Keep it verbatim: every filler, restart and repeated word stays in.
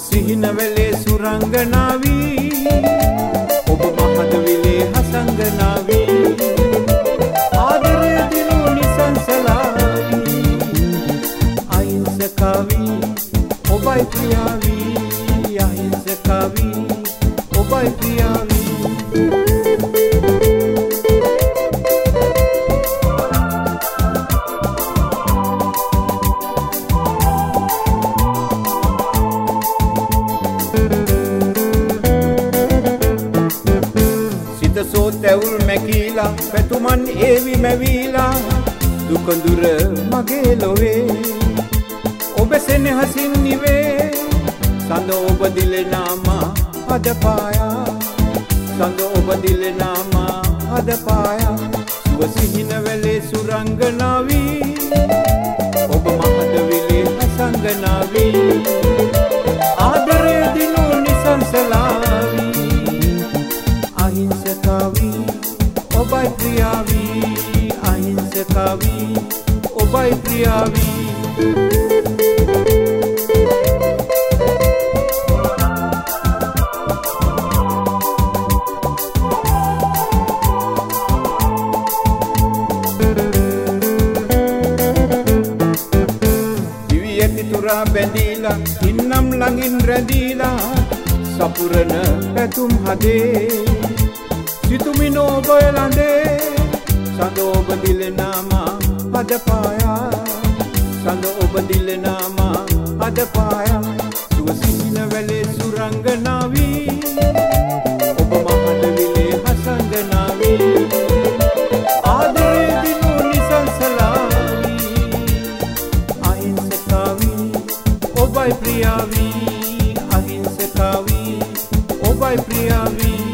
සිහින වෙලේ සුරංගනාවී ඔබ මහදවිලේ හසංගනාවී ආදරය දිනු නිසංසලාවී අහිංසකාවී ඔබයි ප්‍රියාවී අහිංසකාවී ඔබයි ප්‍රියාවී සෝ තැවුල් මැකීලා පැතුමන් ඒවි මැවීලා දුකඳුර මගේ ලොවේ ඔබ සෙනෙහසින් නිවේ සඳ ඔබ දිලෙනාමා අද පායා සඳ ඔබ දිලෙනාමා අද පායා සුව සිහින වෙලේ සුරංගනාවී ඔබ මහදවිලේ හසංගනාවී ආදරය දිනු නිසංසලාවී අහිංසකාවී ඔබයි ප්‍රියාවී අහිංසකාවී ඔබයි ප්‍රියාවී දිවි ඇති තුරා බැඳීලා ඉන්නම් ළඟින් රැඳීලා සපුරන පැතුම් හදේ සිතුමින ඔබ එළඳේ සඳ ඔබ දිලෙනාමා අද පායා සඳ ඔබ දිලෙනාමා අද පායා සුව සිහින වැලේ සුරංගනාවී ඔබ මහදවිලේ හසංගනාවී ආදරය දිනු නිසංසලාවී අහිංසකාවී ඔබයි ප්‍රියාවී අහිංසකාවී ඔබයි ප්‍රියාවී